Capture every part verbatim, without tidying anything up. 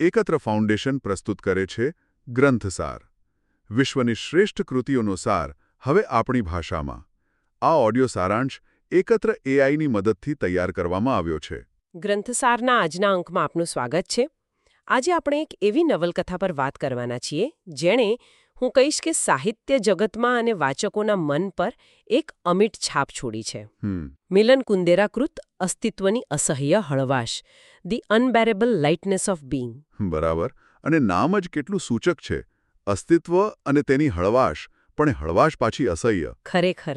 એકત્ર ફાઉન્ડેશન પ્રસ્તુત કરે છે ગ્રંથસાર. વિશ્વની શ્રેષ્ઠ કૃતિઓનો સાર હવે આપણી ભાષામાં. આ ઓડિયો સારાંશ એકત્ર એઆઈની મદદથી તૈયાર કરવામાં આવ્યો છે. ગ્રંથસારના આજના અંકમાં આપનું સ્વાગત છે. આજે આપણે એક એવી નવલકથા પર વાત કરવાના છીએ જેણે હું કહીશ કે સાહિત્ય જગતમાં અને વાચકોના મન પર એક અમિટ છાપ છોડી છે. મિલન કુંદેરા કૃત અસ્તિત્વની અસહ્ય હળવાશ, the unbearable lightness of being. બરાબર. અને નામ જ કેટલું સૂચક છે. અસ્તિત્વ અને તેની હળવાશ, પણ હળવાશ પાછી અસહ્ય. ખરેખર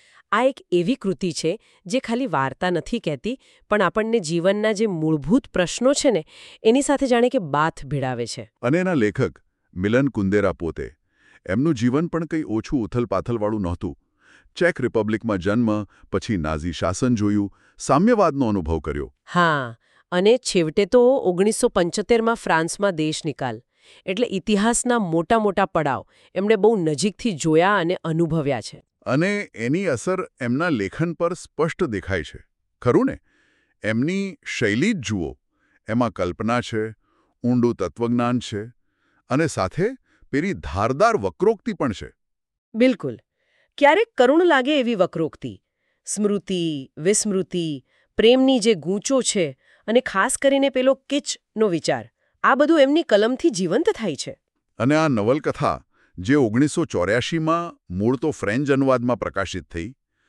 આ એક એવી કૃતિ છે જે ખાલી વાર્તા નથી કહેતી, પણ આપણને જીવનના જે મૂળભૂત પ્રશ્નો છે ને એની સાથે જાણે કે બાથ ભીડાવે છે. અને એના લેખક મિલન કુંદેરા પોતે, એમનું જીવન પણ કંઈ ઓછું ઉથલપાથલવાળું નહોતું. ચેક રિપબ્લિકમાં જન્મ, પછી નાઝી શાસન જોયું, સામ્યવાદનો અનુભવ કર્યો. હા, અને છેવટે તો ઓગણીસો પંચોતેરમાં ફ્રાન્સમાં દેશ નિકાલ. એટલે ઇતિહાસના મોટા મોટા પડાવ એમણે બહુ નજીકથી જોયા અને અનુભવ્યા છે. અને એની અસર એમના લેખન પર સ્પષ્ટ દેખાય છે. ખરું ને? એમની શૈલી જ જુઓ. એમાં કલ્પના છે, ઊંડું તત્વજ્ઞાન છે, અને સાથે પેલી ધારદાર વક્રોક્તિ પણ છે. બિલકુલ. ક્યારેક કરુણ લાગે એવી વક્રોક્તિ. સ્મૃતિ, વિસ્મૃતિ, પ્રેમની જે ગૂંચો છે, અને ખાસ કરીને પેલો કિચનો વિચાર, આ બધું એમની કલમથી જીવંત થાય છે. અને આ નવલકથા જે ઓગણીસો ચોર્યાસીમાં મૂળ તો ફ્રેન્ચ અનુવાદમાં પ્રકાશિત થઈ,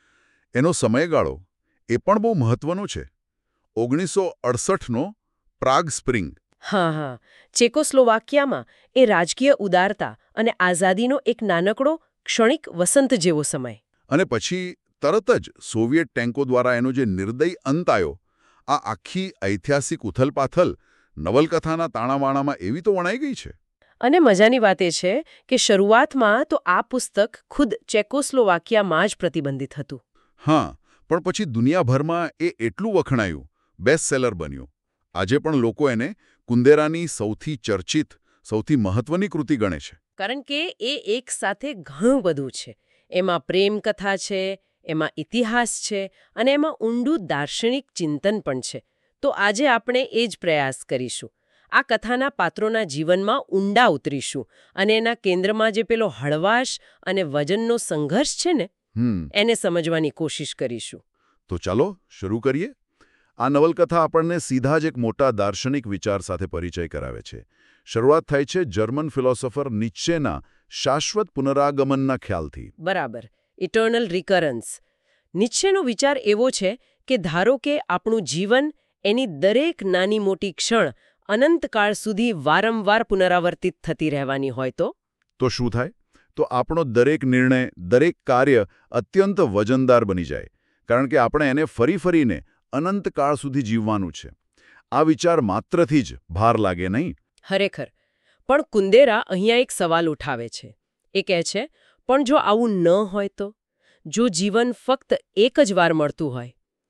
એનો સમયગાળો એ પણ બહુ મહત્વનો છે. ઓગણીસો અડસઠનો પ્રાગ સ્પ્રિંગ. હા હા ચેકોસ્લોવાકિયામાં એ રાજકીય ઉદારતા અને આઝાદીનો એક નાનકડો ક્ષણિક વસંત જેવો સમય. અને પછી તરત જ સોવિયેટ ટેન્કો દ્વારા એનો જે નિર્દયી અંત આવ્યો, આ આખી ઐતિહાસિક ઉથલપાથલ નવલકથાના તાણાવાણામાં એવી તો વણાઈ ગઈ છે. અને મજાની વાત એ છે કે શરૂઆતમાં તો આ પુસ્તક ખુદ ચેકોસ્લોવાકિયામાં જ પ્રતિબંધિત હતું. હા, પણ પછી દુનિયાભરમાં એ એટલું વખણાયું, બેસ્ટ સેલર બન્યું. આજે પણ લોકો એને કુંદેરાની સૌથી ચર્ચિત, સૌથી મહત્વની કૃતિ ગણે છે. કારણ કે એ એક સાથે ઘણું બધું છે. એમાં પ્રેમ કથા છે, એમાં ઇતિહાસ છે, અને એમાં ઊંડું દાર્શનિક ચિંતન પણ છે. તો આજે આપણે એ જ પ્રયાસ કરીશું. આ કથાના પાત્રોના જીવનમાં ઊંડા ઉતરીશું અને એના કેન્દ્રમાં જે પેલો હળવાશ અને વજનનો સંઘર્ષ છે ને એને સમજવાની કોશિશ કરીશું. તો ચાલો શરૂ કરીએ. આ નવલકથા આપણને સીધા જ એક મોટા દાર્શનિક વિચાર સાથે પરિચય કરાવે છે. શરૂઆત થાય છે જર્મન ફિલોસોફર નીત્શેના શાશ્વત પુનરાગમનના ખ્યાલથી. બરાબર. Eternal recurrence. નીત્શેનો વિચાર એવો છે કે ધારો કે આપણું જીવન, એની દરેક નાની મોટી ક્ષણ અનંતકાળ સુધી વારંવાર પુનરાવર્તિત થતી રહેવાની હોય તો? તો શું થાય? તો આપણો દરેક નિર્ણય, દરેક કાર્ય અત્યંત વજનદાર બની જાય, કારણ કે આપણે એને ફરી ફરીને અનંતકાળ સુધી જીવવાનું છે. આ વિચાર માત્રથી જ ભાર લાગે નહીં? ખરેખર. પણ કુંદેરા અહીંયા એક સવાલ ઉઠાવે છે. એ કહે છે, પણ જો આવું ન હોય તો? જો જીવન ફક્ત એક જ વાર મળતું હોય?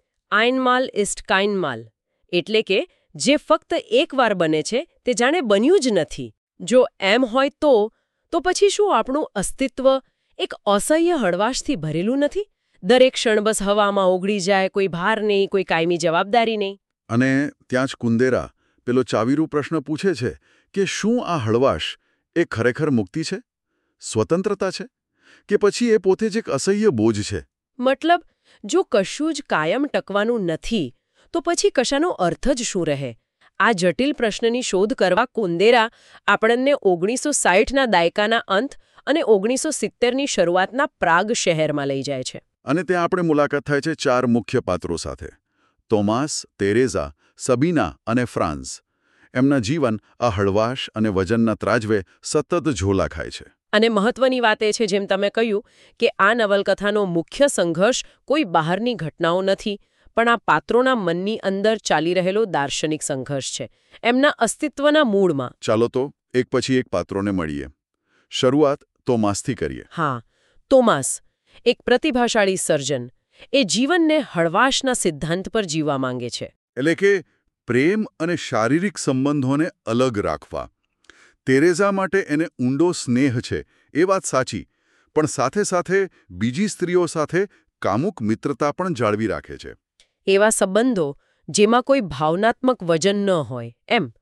આઇનમાલ ઇસ્ટ કાઇનમાલ. એટલે કે જે ફક્ત એક વાર બને છે તે જાણે બન્યું જ નથી. જો એમ હોય તો તો પછી શું આપણું અસ્તિત્વ એક અસહ્ય હળવાશથી ભરેલું નથી? દરેક ક્ષણ બસ હવામાં ઓગળી જાય, કોઈ ભાર નહીં, કોઈ કાયમી જવાબદારી નહીં. અને ત્યાં જ કુંદેરા પેલો ચાવીરૂ પ્રશ્ન પૂછે છે કે શું આ હળવાશ એ ખરેખર મુક્તિ છે, સ્વતંત્રતા છે, કે પછી એ પોતે જ એક અસહ્ય બોજ છે? મતલબ, જો કશું જ કાયમ ટકવાનું નથી તો પછી કશાનો અર્થ જ શું રહે? આ જટિલ પ્રશ્નની શોધ કરવા કુંદેરા આપણને ઓગણીસો સાઠના દાયકાના અંત અને ઓગણીસો સિત્તેરની શરૂઆતના પ્રાગ શહેરમાં લઈ જાય છે. અને ત્યાં આપણે મુલાકાત થાય છે ચાર મુખ્ય પાત્રો સાથે: તોમાસ, તેરેઝા, સબીના અને ફ્રાન્સ. એમના જીવન આ હળવાશ અને વજનના ત્રાજવે સતત ઝોલા ખાય છે. અને મહત્વની વાત એ છે, જેમ તમે કહ્યું, કે આ નવલકથાનો મુખ્ય સંઘર્ષ કોઈ બહારની ઘટનાઓ નથી, પણ આ પાત્રોના મનની અંદર ચાલી રહેલો દાર્શનિક સંઘર્ષ છે, એમના અસ્તિત્વના મૂળમાં. ચાલો તો એક પછી એક પાત્રોને મળીએ. શરૂઆત તોમાસથી કરીએ. હા, તોમાસ એક પ્રતિભાશાળી સર્જન. એ જીવનને હળવાશના સિદ્ધાંત પર જીવવા માંગે છે. એટલે કે પ્રેમ અને શારીરિક સંબંધોને અલગ રાખવા. તેરેઝા માટે એને ઊંડો સ્નેહ છે, એ વાત સાચી, પણ સાથે સાથે બીજી સ્ત્રીઓ સાથે કામુક મિત્રતા પણ જાળવી રાખે છે. એવા સંબંધો જેમાં કોઈ ભાવનાત્મક વજન ન હોય, એમ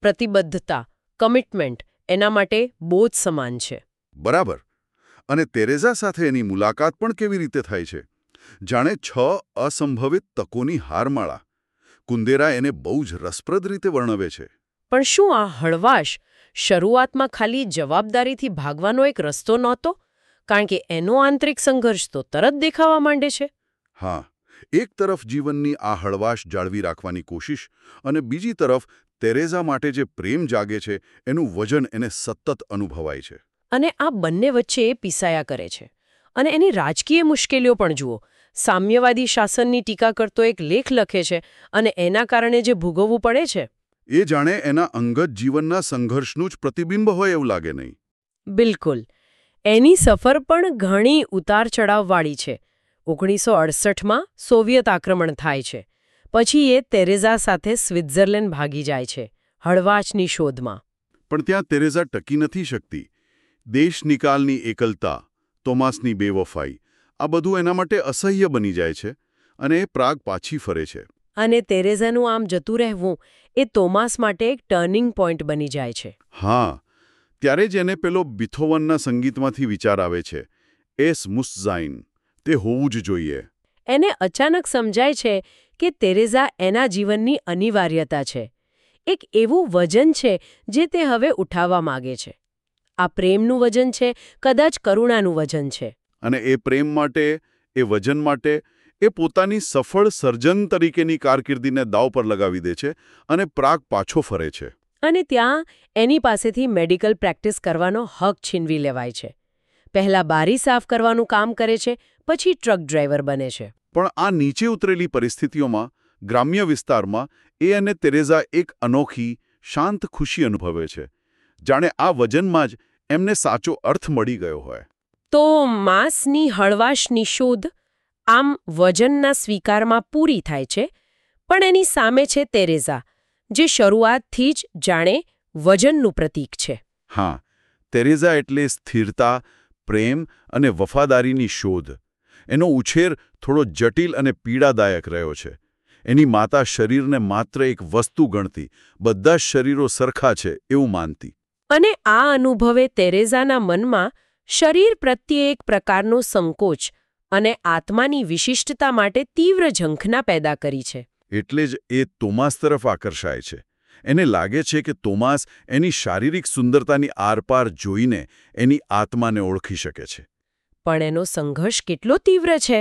પ્રતિબદ્ધતા, કમિટમેન્ટ એના માટે બહુ જ સમાન છે. બરાબર. અને તેરેઝા સાથે એની મુલાકાત પણ કેવી રીતે થાય છે? જાણે છ અસંભવિત તકોની હારમાળા. કુંદેરા એને બહુ જ રસપ્રદ રીતે વર્ણવે છે. પણ શું આ હળવાશ શરૂઆતમાં ખાલી જવાબદારીથી ભાગવાનો એક રસ્તો નહોતો? કારણ કે એનો આંતરિક સંઘર્ષ તો તરત દેખાવા માંડે છે. હા, એક તરફ જીવનની આ હળવાશ જાળવી રાખવાની કોશિશ અને બીજી તરફ તેરેઝા માટે જે પ્રેમ જાગે છે એનું વજન એને સતત અનુભવાય છે. અને આ બંને વચ્ચે એ પીસાયા કરે છે. અને એની રાજકીય મુશ્કેલીઓ પણ જુઓ. સામ્યવાદી શાસનની ટીકા કરતો એક લેખ લખે છે અને એના કારણે જે ભોગવવું પડે છે એ જાણે એના અંગત જીવનના સંઘર્ષનું જ પ્રતિબિંબ હોય એવું લાગે નહીં. બિલકુલ. એની સફર પણ ઘણી ઉતાર ચઢાવવાળી છે. ઓગણીસો અડસઠમાં સોવિયત આક્રમણ થાય છે. પછી એ તેરેઝા સાથે સ્વિટ્ઝરલેન્ડ ભાગી જાય છે, હળવાશની શોધમાં. પણ ત્યાં તેરેઝા ટકી નથી શકતી. દેશ નિકાલની એકલતા, તોમાસની બેવફાઈ, આ બધું એના માટે અસહ્ય બની જાય છે અને એ પ્રાગ પાછી ફરે છે. અને તેરેઝાનું આમ જતું રહેવું એ તોમાસ માટે એક ટર્નિંગ પોઈન્ટ બની જાય છે. હા, ત્યારે જ એને પેલો બીથોવનના સંગીતમાંથી વિચાર આવે છે, એસ મુસ્ઝાઇન, તે હોવું જ જોઈએ. એને અચાનક સમજાય છે કે તેરેઝા એના જીવનની અનિવાર્યતા છે. એક એવું વજન છે જે તે હવે ઉઠાવવા માગે છે. આ પ્રેમનું વજન છે, કદાચ કરુણાનું વજન છે. અને એ પ્રેમ માટે, એ વજન માટે એ પોતાની સફળ સર્જન તરીકેની કારકિર્દીને દાવ પર લગાવી દે છે અને પ્રાગ પાછો ફરે છે. અને ત્યાં એની પાસેથી મેડિકલ પ્રેક્ટિસ કરવાનો હક છીનવી લેવાય છે. પહેલા બારી સાફ કરવાનું કામ કરે છે, પછી ટ્રક ડ્રાઈવર બને છે. પણ આ નીચે ઉતરેલી પરિસ્થિતિઓમાં, ગ્રામ્ય વિસ્તારમાં, એ અને તેરેઝા એક અનોખી, શાંત ખુશી અનુભવે છે. જાણે આ વજનમાં જ એમને સાચો અર્થ મળી ગયો હોય. તો માસની હળવાશની શોધ આમ વજનના સ્વીકારમાં પૂરી થાય છે, પણ એની સામે છે તેરેઝા, જે શરૂઆતથી જ જાણે વજનનું પ્રતીક છે. હા, તેરેઝા એટલે સ્થિરતા, પ્રેમ અને વફાદારીની શોધ. એનો ઉછેર થોડો જટિલ અને પીડાદાયક રહ્યો છે. એની માતા શરીરને માત્ર એક વસ્તુ ગણતી, બધા જ શરીરો સરખા છે એવું માનતી. અને આ અનુભવે તેરેઝાના મનમાં શરીર પ્રત્યે એક પ્રકારનો સંકોચ અને આત્માની વિશિષ્ટતા માટે તીવ્ર ઝંખના પેદા કરી છે. એટલે જ એ તોમાસ તરફ આકર્ષાય છે. એને લાગે છે કે તોમાસ એની શારીરિક સુંદરતાની આરપાર જોઈને એની આત્માને ઓળખી શકે છે. પણ એનો સંઘર્ષ કેટલો તીવ્ર છે!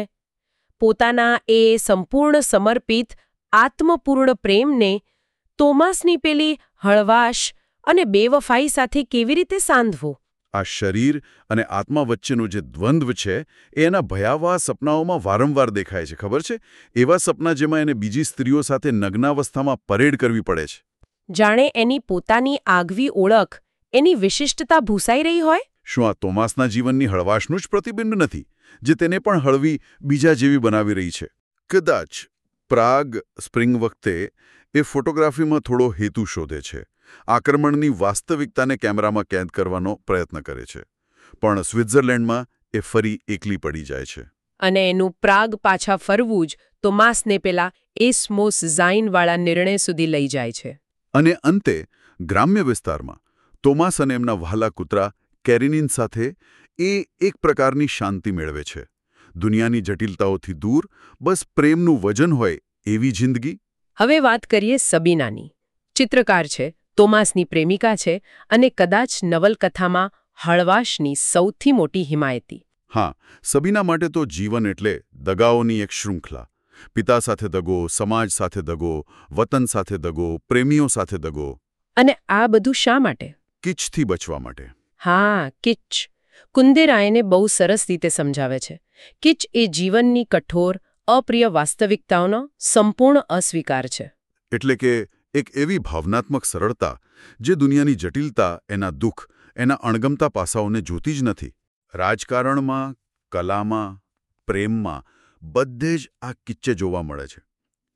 પોતાના એ સંપૂર્ણ સમર્પિત, આત્મપૂર્ણ પ્રેમને તોમાસની પેલી હળવાશ અને બેવફાઈ સાથે કેવી રીતે સાંધવો? આ શરીર અને આત્મા વચ્ચેનું જે દ્વંદ્વ છે એ એના ભયાવહ સપનાઓમાં વારંવાર દેખાય છે, ખબર છે? એવા સપના જેમાં એને બીજી સ્ત્રીઓ સાથે નગ્નાવસ્થામાં પરેડ કરવી પડે છે. જાણે એની પોતાની આગવી ઓળખ, એની વિશિષ્ટતા ભૂસાઈ રહી હોય? શું આ તોમાસના જીવનની હળવાશનું જ પ્રતિબિંબ નથી, જે તેને પણ હળવી, બીજા જેવી બનાવી રહી છે? કદાચ પ્રાગ સ્પ્રિંગ વખતે એ ફોટોગ્રાફીમાં થોડો હેતુ શોધે છે. આક્રમણની વાસ્તવિકતાને કેમેરામાં કેદ કરવાનો પ્રયત્ન કરે છે. પણ સ્વિટ્ઝરલેન્ડમાં એ ફરી એકલી પડી જાય છે. અને એનું પ્રાગ પાછા ફરવું જ તોમાસને પેલા એસ્મોસ ઝાઇનવાળા નિર્ણય સુધી લઈ જાય છે. અને અંતે ગ્રામ્ય વિસ્તારમાં તોમાસ અને એમના વહાલા કૂતરા કેરિનિન સાથે એ એક પ્રકારની શાંતિ મેળવે છે. દુનિયાની જટિલતાઓથી દૂર, બસ પ્રેમનું વજન હોય એવી જિંદગી. હવે વાત કરીએ સબીનાની. ચિત્રકાર છે, તોમાસની પ્રેમિકા છે અને કદાચ નવલકથામાં હળવાશની સૌથી મોટી હિમાયતી. હા, સબીના માટે તો જીવન એટલે દગાઓની એક શૃંખલા. પિતા સાથે દગો, સમાજ સાથે દગો, વતન સાથે દગો, પ્રેમીઓ સાથે દગો. અને આ બધું શા માટે? કિચથી બચવા માટે. હા, કિચ. કુંદેરાયને બહુ સરસ રીતે સમજાવે છે. કિચ એ જીવનની કઠોર, અપ્રિય વાસ્તવિકતાઓનો સંપૂર્ણ અસ્વીકાર છે. એટલે કે એક એવી ભાવનાત્મક સરળતા જે દુનિયાની જટિલતા, એના દુઃખ, એના અણગમતા પાસાઓને જોતી જ નથી. રાજકારણમાં, કલામાં, પ્રેમમાં બધે જ આ કિચ્ચે જોવા મળે છે.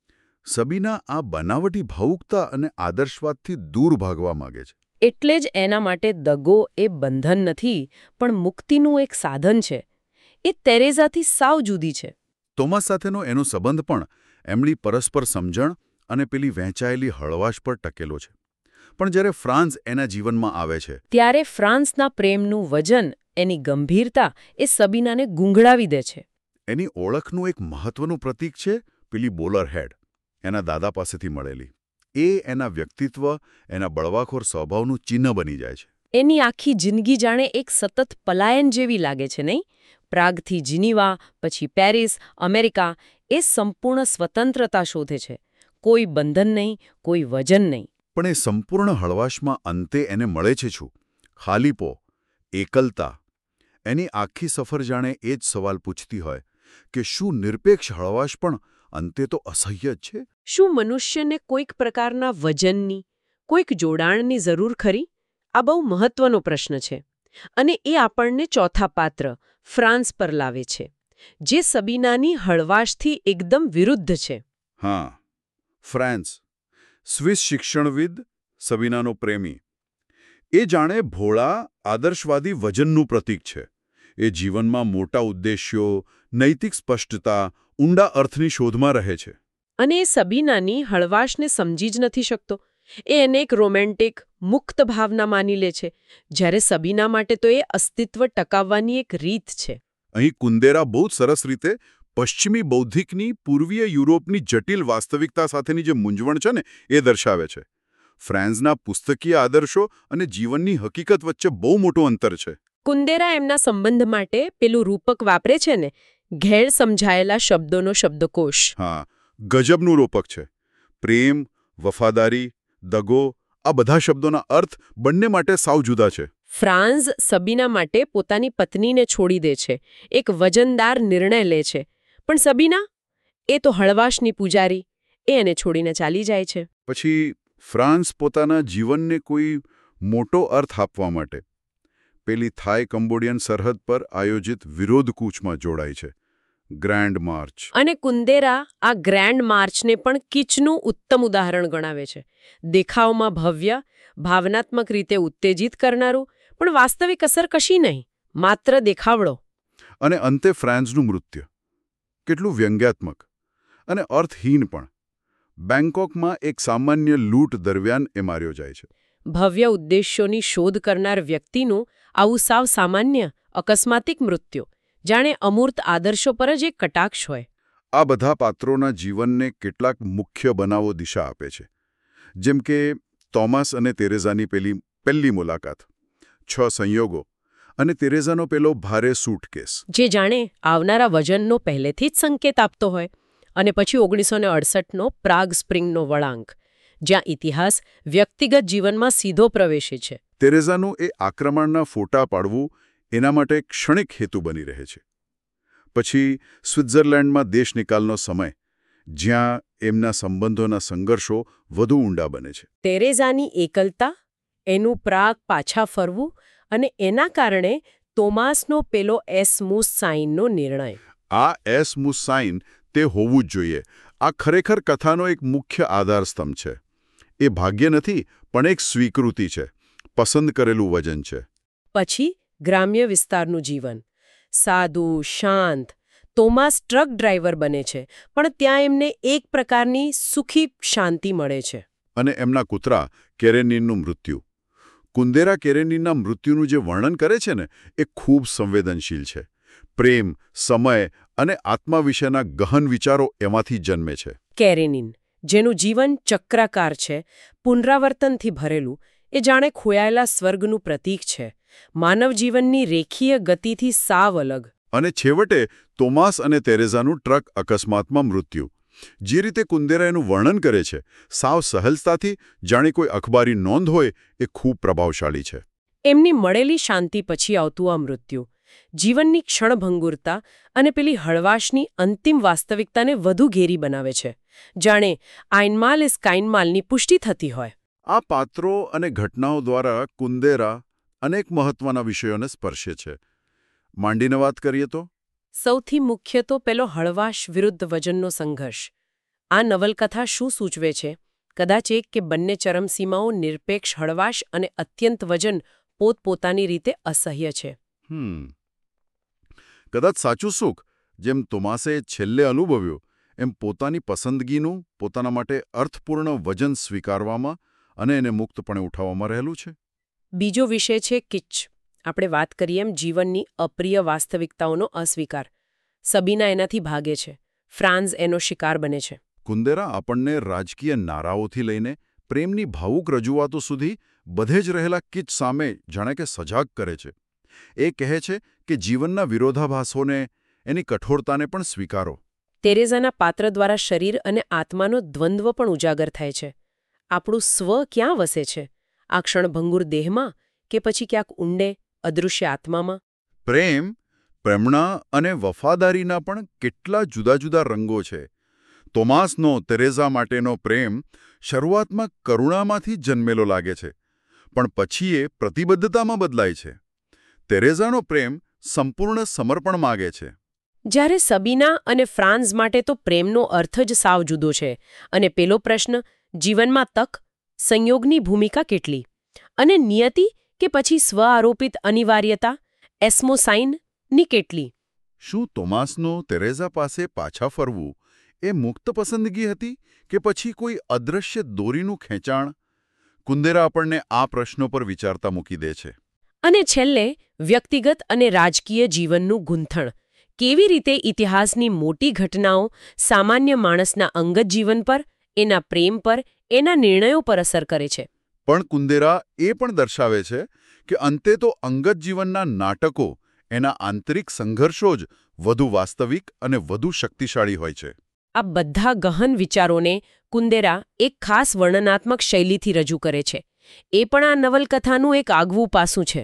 સબીના આ બનાવટી ભાવુકતા અને આદર્શવાદથી દૂર ભાગવા માગે છે. એટલે જ એના માટે દગો એ બંધન નથી, પણ મુક્તિનું એક સાધન છે. એ તેરેઝાથી સાવ જુદી છે. તોમાસ સાથેનો એનો સંબંધ પણ એમની પરસ્પર સમજણ અને પેલી વહેંચાયેલી હળવાશ પર ટકેલો છે. પણ જ્યારે ફ્રાન્સ એના જીવનમાં આવે છે ત્યારે ફ્રાન્સના પ્રેમનું વજન, એની ગંભીરતા એ સબીનાને ગૂંગળાવી દે છે. એની ઓળખનું એક મહત્વનું પ્રતીક છે પેલી બોલર હેડ, એના દાદા પાસેથી મળેલી. એ એના વ્યક્તિત્વ, એના બળવાખોર સ્વભાવનું ચિહ્ન બની જાય છે. એની આખી જિંદગી જાણે એક સતત પલાયન જેવી લાગે છે, નહીં? પ્રાગથી જીનીવા, પછી પેરિસ, અમેરિકા, એ સંપૂર્ણ સ્વતંત્રતા શોધે છે. કોઈ બંધન નહીં, કોઈ વજન નહીં. પણ એ સંપૂર્ણ હળવાશમાં અંતે એને મળે છે શું? ખાલીપો, એકલતા. એની આખી સફર જાણે એ જ સવાલ પૂછતી હોય કે શું નિરપેક્ષ હળવાશ પણ અંતે તો અસહ્ય જ છે? શું મનુષ્યને કોઈક પ્રકારના વજનની, કોઈક જોડાણની જરૂર ખરી? આ બહુ મહત્વનો પ્રશ્ન છે. અને એ આપણને ચોથા પાત્ર, ફ્રાન્સ પર લાવે છે, જે સબીનાની હળવાશથી એકદમ વિરુદ્ધ છે. હા, ફ્રાન્સ, સ્વિસ શિક્ષણવિદ, સબીનાનો પ્રેમી. એ જાણે ભોળા, આદર્શવાદી વજનનું પ્રતીક છે. એ જીવનમાં મોટા ઉદ્દેશ્યો, નૈતિક સ્પષ્ટતા, ઊંડા અર્થની શોધમાં રહે છે. અને એ સબીનાની હળવાશને સમજી જ નથી શકતો. એ એને એક રોમેન્ટિક, મુક્ત ભાવના માની લે છે, જ્યારે સબીના માટે તો એ અસ્તિત્વ ટકાવવાની એક રીત છે. અહીં કુન્દેરા બહુ સરસ રીતે પશ્ચિમી બૌદ્ધિકની પૂર્વીય યુરોપની જટિલ વાસ્તવિકતા સાથેની જે મૂંઝવણ છે ને એ દર્શાવે છે. ફ્રાન્સના પુસ્તકીય આદર્શો અને જીવનની હકીકત વચ્ચે બહુ મોટું અંતર છે. કુન્દેરા એમના સંબંધ માટે પેલું રૂપક વાપરે છે ને, ઘેર સમજાયેલા શબ્દોનો શબ્દકોશ. હા, ગજબનું રૂપક છે. પ્રેમ, વફાદારી, દગો, આ બધા શબ્દોના અર્થ બંને માટે સાવ જુદા છે. ફ્રાન્સ સબીના માટે પોતાની પત્નીને છોડી દે છે, એક વજનદાર નિર્ણય લે છે. પણ સબીના, એ તો હળવાશની પૂજારી, એ એને છોડીને ચાલી જાય છે. પછી ફ્રાન્સ પોતાના જીવનને કોઈ મોટો અર્થ આપવા માટે પેલી થાઈ કંબોડિયન સરહદ પર આયોજિત વિરોધ કૂચમાં જોડાય છે, ગ્રાન્ડ માર્ચ. અને કુન્દેરા આ ગ્રાન્ડ માર્ચને પણ કીચનું ઉત્તમ ઉદાહરણ ગણાવે છે. દેખાવમાં ભવ્ય, ભાવનાત્મક રીતે ઉત્તેજિત કરનારું, પણ વાસ્તવિક અસર કશી નહીં, માત્ર દેખાવડો. અને અંતે ફ્રાન્સનું મૃત્યુ. કેટલું વ્યંગ્યાત્મક અને અર્થહીન પણ. બેંકોકમાં એક સામાન્ય લૂંટ દરમિયાન એ માર્યો જાય છે. ભવ્ય ઉદ્દેશ્યોની શોધ કરનાર વ્યક્તિનું આવું સાવ સામાન્ય, અકસ્માતિક મૃત્યુ, જાણે અમૂર્ત આદર્શો પર જ એક કટાક્ષ હોય. આ બધા પાત્રોના જીવનને કેટલાક મુખ્ય બનાવો દિશા આપે છે. જેમ કે તોમાસ અને તેરેઝાની પેલી પહેલી મુલાકાત, છ સંયોગો અને તેરેઝાનો પેલો ભારે સૂટકેસ, જે જાણે આવનારા વજનનો પહેલેથી જ સંકેત આપતો હોય. અને પછી ઓગણીસો ને અડસઠનો પ્રાગ સ્પ્રિંગનો વળાંક, જ્યાં ઇતિહાસ વ્યક્તિગત જીવનમાં સીધો પ્રવેશે છે. તેરેઝાનું એ આક્રમણના ફોટા પાડવું એના માટે ક્ષણિક હેતુ બની રહે છે. પછી સ્વિટ્ઝરલેન્ડમાં દેશ નિકાલનો સમય, જ્યાં એમના સંબંધોના સંઘર્ષો વધુ ઊંડા બને છે. તેરેઝાની એકલતા, એનું પ્રાગ પાછા ફરવું અને એના કારણે તોમાસનો પેલો એસ મુસાઇનનો નિર્ણય. આ એસ મુસાઇન તે હોવું જ જોઈએ. આ ખરેખર કથાનો એક મુખ્ય આધારસ્તંભ છે. એ ભાગ્ય નથી, પણ એક સ્વીકૃતિ છે, પસંદ કરેલું વજન છે. પછી ગ્રામ્ય વિસ્તારનું જીવન, સાદું, શાંત. તોમાસ ટ્રક ડ્રાઈવર બને છે, પણ ત્યાં એમને એક પ્રકારની સુખી શાંતિ મળે છે. અને એમના કૂતરા કેરેનીનનું મૃત્યુ. કુન્દેરા કેરેનીનના મૃત્યુનું જે વર્ણન કરે છે ને, એ ખૂબ સંવેદનશીલ છે. પ્રેમ, સમય અને આત્મા વિશેના ગહન વિચારો એમાંથી જન્મે છે. કેરેનીન, જેનું જીવન ચક્રાકાર છે, પુનરાવર્તનથી ભરેલું, એ જાણે ખોયાયેલા સ્વર્ગનું પ્રતીક છે. માનવ જીવનની રેખીય ગતિથી સાવ અલગ. અને છેવટે તોમાસ અને તેરેઝાનું ટ્રક અકસ્માતમાં મૃત્યુ. જે રીતે કુન્દેરા એનું વર્ણન કરે છે, સાવ સહજતાથી, જાણે કોઈ અખબારી નોંધ હોય, એ ખૂબ પ્રભાવશાળી છે. એમની મળેલી શાંતિ પછી આવતું આ મૃત્યુ જીવનની ક્ષણભંગુરતા અને પેલી હળવાશની અંતિમ વાસ્તવિકતાને વધુ ઘેરી બનાવે છે. જાણે આઇનમાલ ઇસ કાઇનમાલની પુષ્ટિ થતી હોય. આ પાત્રો અને ઘટનાઓ દ્વારા કુન્દેરા અનેક મહત્વના વિષયોને સ્પર્શે છે. માંડીને વાત કરીએ તો સૌથી મુખ્ય તો પેલો હળવાશ વિરુદ્ધ વજનનો સંઘર્ષ. આ નવલકથા શું સૂચવે છે? કદાચ એક કે બંને ચરમસીમાઓ નિરપેક્ષ હળવાશ અને અત્યંત વજન પોતપોતાની રીતે અસહ્ય છે. હમ કદાચ સાચું સુખ, જેમ તોમાસે છેલ્લે અનુભવ્યું, એમ પોતાની પસંદગીનું પોતાના માટે અર્થપૂર્ણ વજન સ્વીકારવામાં અને એને મુક્તપણે ઉઠાવવામાં રહેલું છે. બીજો વિષય છે કિચ. આપણે વાત કરીએ એમ જીવનની અપ્રિય વાસ્તવિકતાઓનો અસ્વીકાર. સબીના એનાથી ભાગે છે. ફ્રાન્સ એનો શિકાર બને છે. કુન્દેરા આપણને રાજકીય નારાઓથી લઈને પ્રેમની ભાવુક રજૂઆતો સુધી બધે જ રહેલા કિચ સામે જાણે કે સજાગ કરે છે. એ કહે છે કે જીવનના વિરોધાભાસોને, એની કઠોરતાને પણ સ્વીકારો. તેરેઝાના પાત્ર દ્વારા શરીર અને આત્માનો દ્વંદ્વ પણ ઉજાગર થાય છે. આપણું સ્વ ક્યાં વસે છે? આ ક્ષણભંગુર દેહમાં કે પછી ક્યાંક ઊંડે અદૃશ્ય આત્મામાં? પ્રેમ, પ્રેમણા અને વફાદારીના પણ કેટલા જુદા જુદા રંગો છે. તોમાસનો તેરેઝા માટેનો પ્રેમ શરૂઆતમાં કરુણામાંથી જન્મેલો લાગે છે, પણ પછી એ પ્રતિબદ્ધતામાં બદલાય છે. તેરેઝાનો પ્રેમ સંપૂર્ણ સમર્પણ માગે છે. જ્યારે સબીના અને ફ્રાન્સ માટે તો પ્રેમનો અર્થ જ સાવ જુદો છે. અને પેલો પ્રશ્ન, જીવનમાં તક, સંયોગની ભૂમિકા કેટલી? અને નિયતિ કે પછી સ્વ આરોપિત અનિવાર્યતા, એસ્મોસાઇનની કેટલી? શું તોમાસનો તેરેઝા પાસે પાછા ફરવું એ મુક્ત પસંદગી હતી કે પછી કોઈ અદૃશ્ય દોરીનું ખેંચાણ? કુન્દેરા આપણને આ પ્રશ્નો પર વિચારતા મૂકી દે છે. અને છેલ્લે વ્યક્તિગત અને રાજકીય જીવનનું ગૂંથણ. કેવી રીતે ઇતિહાસની મોટી ઘટનાઓ સામાન્ય માણસના અંગત જીવન પર, એના પ્રેમ પર, એના નિર્ણયો પર અસર કરે છે. પણ કુન્દેરા એ પણ દર્શાવે છે કે અંતે તો અંગત જીવનના નાટકો, એના આંતરિક સંઘર્ષો જ વધુ વાસ્તવિક અને વધુ શક્તિશાળી હોય છે. આ બધા ગહન વિચારોને કુન્દેરા એક ખાસ વર્ણનાત્મક શૈલીથી રજૂ કરે છે. એ પણ આ નવલકથાનું એક આગવું પાસું છે.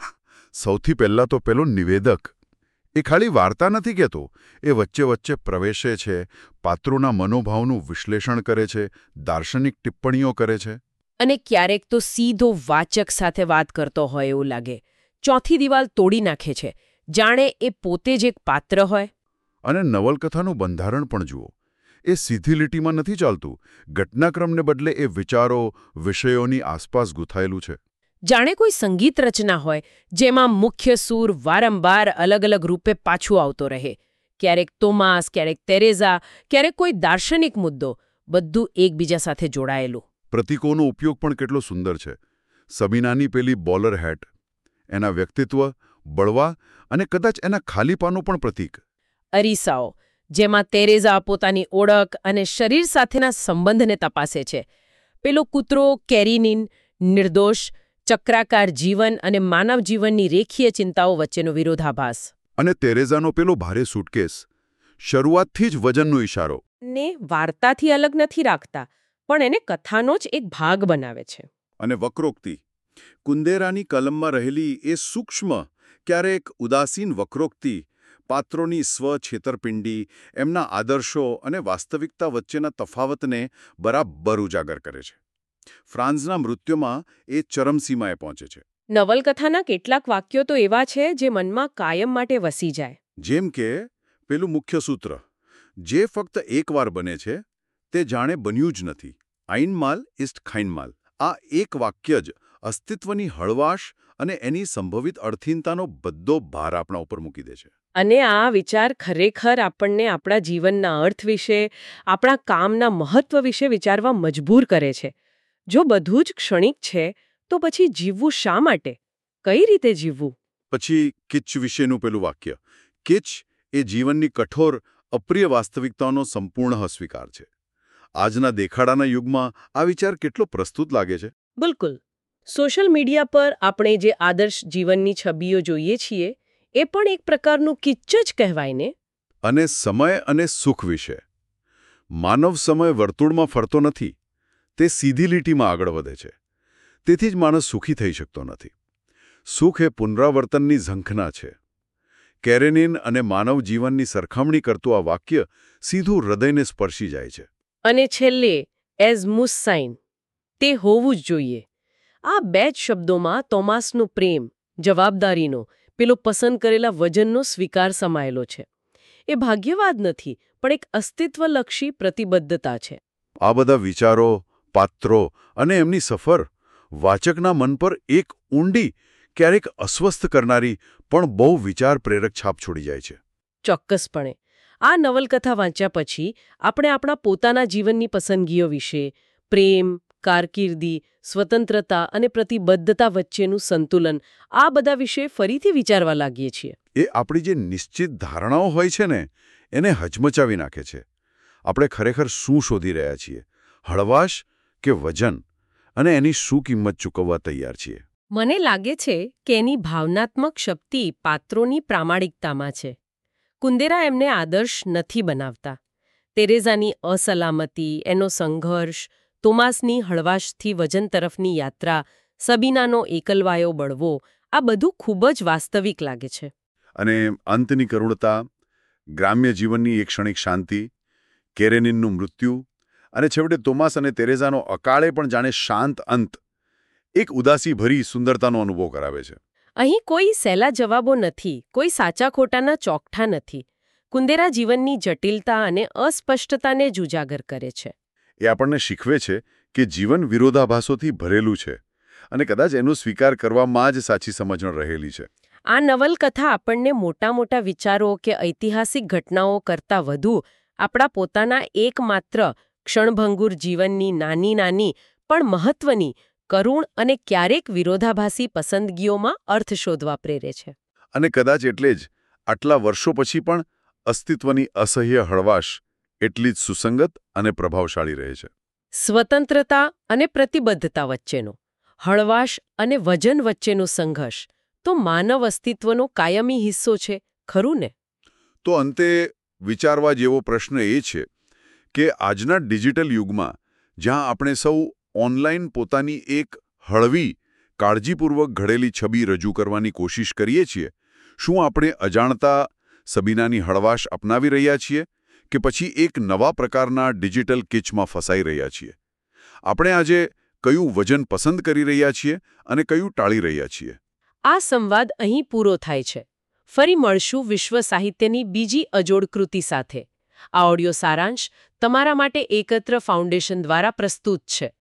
સૌથી પહેલાં તો પેલો નિવેદક. એ ખાલી વાર્તા નથી કહેતો, એ વચ્ચે વચ્ચે પ્રવેશે છે, પાત્રોના મનોભાવનું વિશ્લેષણ કરે છે, દાર્શનિક ટિપ્પણીઓ કરે છે. અને ક્યારેક તો સીધો વાચક સાથે વાત કરતો હોય એવું લાગે. ચોથી દિવાલ તોડી નાખે છે, જાણે એ પોતે જ એક પાત્ર હોય. અને નવલકથાનું બંધારણ પણ જુઓ. એ સીધી લીટીમાં નથી ચાલતું. ઘટનાક્રમને બદલે એ વિચારો, વિષયોની આસપાસ ગૂંથાયેલું છે. જાણે કોઈ સંગીત રચના હોય, જેમાં મુખ્ય સૂર વારંવાર અલગ અલગ રૂપે પાછું આવતો રહે. ક્યારેક તોમાસ, ક્યારેક તેરેઝા, ક્યારેક કોઈ દાર્શનિક મુદ્દો, બધું એકબીજા સાથે જોડાયેલું. પ્રતીકોનો ઉપયોગ પણ કેટલો સુંદર છે. સબીનાની પેલી બોલર હેટ, એના વ્યક્તિત્વ, બળવા અને કદાચ એના ખાલીપાનું પણ પ્રતીક. અરીસાઓ, જેમાં તેરેઝા પોતાની ઓળખ અને શરીર સાથેના સંબંધને તપાસે છે. પેલો કૂતરો કેરીનીન, નિર્દોષ, ચક્રાકાર જીવન અને માનવ જીવનની રેખીય ચિંતાઓ વચ્ચેનો વિરોધાભાસ. અને તેરેઝાનો પેલો ભારે સૂટકેસ, શરૂઆતથી જ વજનનો ઇશારો. ને વાર્તાથી અલગ નથી રાખતા, પણ એને કથાનો જ એક ભાગ બનાવે છે. અને વક્રોક્તિ. કુન્દેરાની કલમમાં રહેલી એ સૂક્ષ્મ, ક્યારેક ઉદાસીન વક્રોક્તિ પાત્રોની સ્વ છેતરપિંડી, એમના આદર્શો અને વાસ્તવિકતા વચ્ચેના તફાવતને બરાબર ઉજાગર કરે છે. ફ્રાન્સના મૃત્યુમાં એ ચરમસીમાએ પહોંચે છે. નવલકથાના કેટલાક વાક્યો તો એવા છે જે મનમાં કાયમ માટે વસી જાય. જેમ કે પેલું મુખ્ય સૂત્ર, જે ફક્ત એકવાર બને છે તે જાણે બન્યું જ નથી. આઈનમાલ ઇસ્ટ ખાઈનમાલ. આ એક વાક્ય જ અસ્તિત્વની હળવાશ અને એની સંભવિત અર્થહીનતાનો બધો ભાર આપણા ઉપર મૂકી દે છે. અને આ વિચાર ખરેખર આપણને આપણા જીવનના અર્થ વિશે, આપણા કામના મહત્વ વિશે વિચારવા મજબૂર કરે છે. જો બધું જ ક્ષણિક છે, તો પછી જીવવું શા માટે? કઈ રીતે જીવવું? પછી કિચ વિશેનું પેલું વાક્ય. કિચ એ જીવનની કઠોર, અપ્રિય વાસ્તવિકતાનો સંપૂર્ણ અસ્વીકાર છે. આજના દેખાડાના યુગમાં આ વિચાર કેટલો પ્રસ્તુત લાગે છે. બિલકુલ. સોશિયલ મીડિયા પર આપણે જે આદર્શ જીવનની છબીઓ જોઈએ છીએ, એ પણ એક પ્રકારનું કિચ જ કહેવાય ને. અને સમય અને સુખ વિશે. માનવ સમય વર્તુળમાં ફરતો નથી, તે સીધી લીટીમાં આગળ વધે છે. તેથી જ માણસ સુખી થઈ શકતો નથી. સુખ એ પુનરાવર્તનની ઝંખના છે. કેરેનીન અને માનવ જીવનની સરખામણી કરતું આ વાક્ય સીધું હૃદયને સ્પર્શી જાય છે. અને છેલ્લે એઝમુસાઇન, તે હોવું જ જોઈએ. આ બે જ શબ્દોમાં તોમાસનો પ્રેમ, જવાબદારીનો, પેલો પસંદ કરેલા વજનનો સ્વીકાર સમાયેલો છે. એ ભાગ્યવાદ નથી, પણ એક અસ્તિત્વલક્ષી પ્રતિબદ્ધતા છે. આ બધા વિચારો, પાત્રો અને એમની સફર વાચકના મન પર એક ઊંડી, ક્યારેક અસ્વસ્થ કરનારી પણ બહુ વિચાર પ્રેરક છાપ છોડી જાય છે. ચોક્કસપણે. આ નવલકથા વાંચ્યા પછી આપણે આપણા પોતાના જીવનની પસંદગીઓ વિશે, પ્રેમ, કારકિર્દી, સ્વતંત્રતા અને પ્રતિબદ્ધતા વચ્ચેનું સંતુલન આ બધા વિશે ફરીથી વિચારવા લાગીએ છીએ. એ આપણી જે નિશ્ચિત ધારણાઓ હોય છે ને એને હચમચાવી નાખે છે. આપણે ખરેખર શું શોધી રહ્યા છીએ, હળવાશ કે વજન, અને એની શું કિંમત ચૂકવવા તૈયાર છીએ? મને લાગે છે કે એની ભાવનાત્મક શક્તિ પાત્રોની પ્રામાણિકતામાં છે. કુંદેરા એમને આદર્શ નથી બનાવતા. તેરેઝાની અસલામતી, એનો સંઘર્ષ, તોમાસની હળવાશથી વજન તરફની યાત્રા, સબીનાનો એકલવાયો બળવો, આ બધું ખૂબ જ વાસ્તવિક લાગે છે. અને અંતની કરુણતા, ગ્રામ્ય જીવનની એક ક્ષણિક શાંતિ, કેરેનિનનું મૃત્યુ, અને છેવટે તોમાસ અને તેરેઝાનો અકાળે પણ જાણે શાંત અંત, એક ઉદાસીભરી સુંદરતાનો અનુભવ કરાવે છે. અહીં કોઈ સહેલા જવાબો નથી, કોઈ સાચા ખોટાના ચોકઠા નથી. કુંદેરા જીવનની જટિલતા અને અસ્પષ્ટતાને જ ઉજાગર કરે છે. એ આપણને શીખવે છે કે જીવન વિરોધાભાસોથી ભરેલું છે અને કદાચ એનો સ્વીકાર કરવામાં જ સાચી સમજણ રહેલી છે. આ નવલકથા આપણને મોટા મોટા વિચારો કે ઐતિહાસિક ઘટનાઓ કરતાં વધુ આપણા પોતાના એકમાત્ર ક્ષણભંગુર જીવનની નાની નાની પણ મહત્વની, કરુણ અને ક્યારેક વિરોધાભાસી પસંદગીઓમાં અર્થ શોધવા પ્રેરે છે. અને કદાચ એટલે જ આટલા વર્ષો પછી પણ અસ્તિત્વની અસહ્ય હળવાશ એટલી જ સુસંગત અને પ્રભાવશાળી રહે છે. સ્વતંત્રતા અને પ્રતિબદ્ધતા વચ્ચેનો, હળવાશ અને વજન વચ્ચેનો સંઘર્ષ તો માનવ અસ્તિત્વનો કાયમી હિસ્સો છે, ખરું ને? તો અંતે વિચારવા જેવો પ્રશ્ન એ છે કે આજના ડિજિટલ યુગમાં જ્યાં આપણે સૌ ઓનલાઈન પોતાની એક હળવી, કાળજીપૂર્વક ઘડેલી છબી રજૂ કરવાની કોશિશ કરીએ છીએ, શું આપણે અજાણતા સબીનાની હળવાશ અપનાવી રહ્યા છીએ કે પછી એક નવા પ્રકારના ડિજિટલ કિચમાં ફસાઈ રહ્યા છીએ? આપણે આજે કયું વજન પસંદ કરી રહ્યા છીએ અને કયું ટાળી રહ્યા છીએ? આ સંવાદ અહીં પૂરો થાય છે. ફરી મળશું વિશ્વ સાહિત્યની બીજી અજોડ કૃતિ સાથે. આ ઓડિયો સારાંશ તમારા માટે એકત્ર ફાઉન્ડેશન દ્વારા પ્રસ્તુત છે.